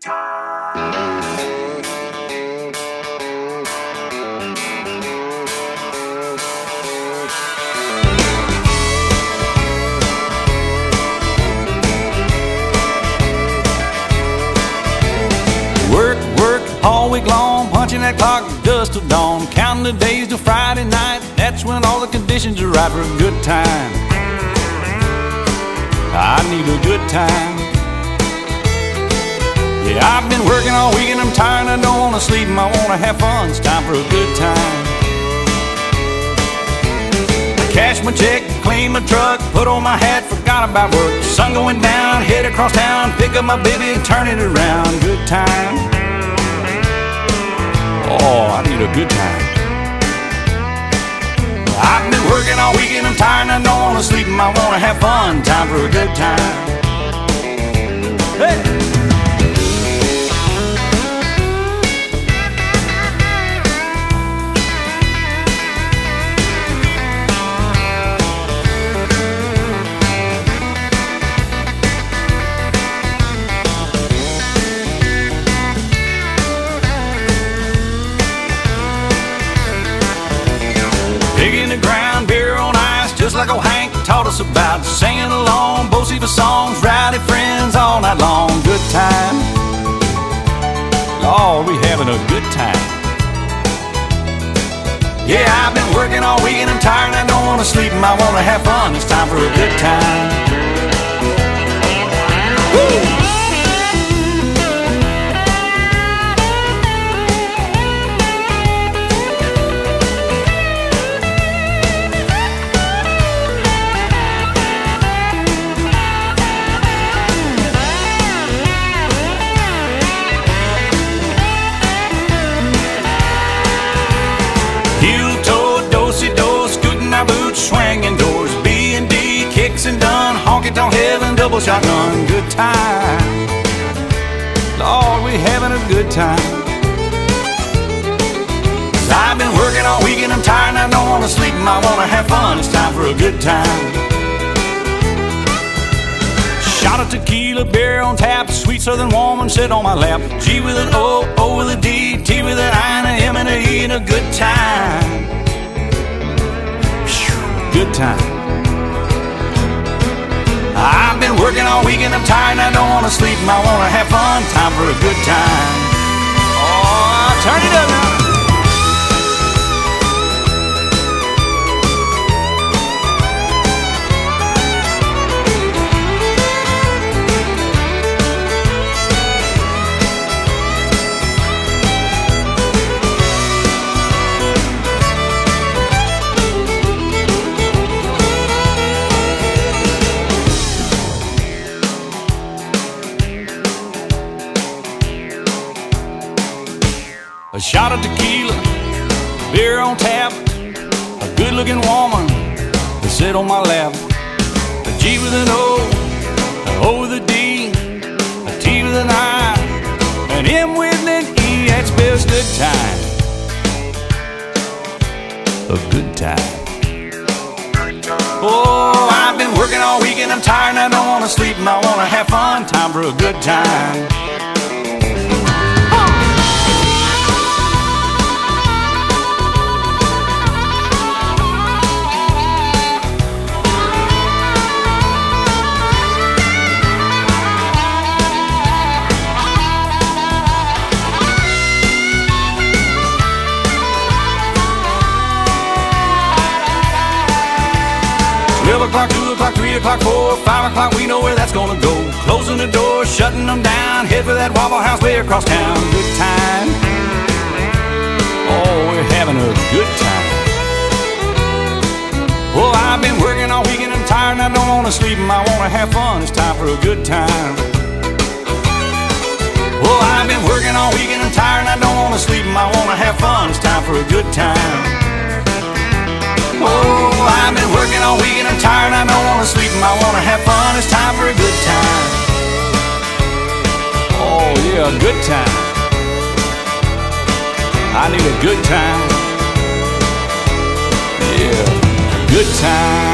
All week long, punching that clock dust till dawn, counting the days till Friday night. That's when all the conditions are right for a good time. I need a good time. Yeah, I've been working all week and I'm tired. I don't want to sleep and I want to have fun. It's time for a good time. I cash my check, clean my truck, put on my hat, forgot about work. Sun going down, head across town, pick up my baby and turn it around. Good time. Oh, I need a good time. I've been working all week and I'm tired and I don't want to sleep and I want to have fun. Time for a good time. Hey! Digging the ground, beer on ice, just like old Hank taught us about. Singing along, both the songs, rowdy friends all night long. Good time. Lord, we having a good time. Yeah, I've been working all week and I'm tired and I don't want to sleep and I want to have fun. It's time for a good time. Woo! Swinging doors, B&D, kicks and done, honky-tonk heaven, double shotgun, good time. Lord, we having a good time. I've been working all week and I'm tired and I don't want to sleep and I want to have fun. It's time for a good time. Shot of tequila, beer on tap, sweet southern woman sit on my lap. G with an O, O with a D, T with an I and a M and a E, and a good time. Good time. I've been working all week and I'm tired and I don't want to sleep and I want to have fun. Time for a good time. Oh, turn it up now. A shot of tequila, beer on tap, a good-looking woman to sit on my lap. A G with an O, an O with a D, a T with an I, an M with an E, that spells good time. A good time. Oh, I've been working all week and I'm tired and I don't want to sleep and I want to have fun. Time for a good time. 12 o'clock, 2 o'clock, 3 o'clock, 4, 5 o'clock, we know where that's gonna go. Closing the door, shutting them down, head for that Waffle House way across town. Good time. Oh, we're having a good time. Well, I've been working all week and I'm tired and I don't wanna sleep and I wanna have fun. It's time for a good time. Well, I've been working all week and I'm tired and I don't wanna sleep and I wanna have fun. It's time for a good time. Oh, I've been working all week and I'm tired and I don't wanna sleep and I wanna have fun. It's time for a good time. Oh yeah, a good time. I need a good time. Yeah, good time.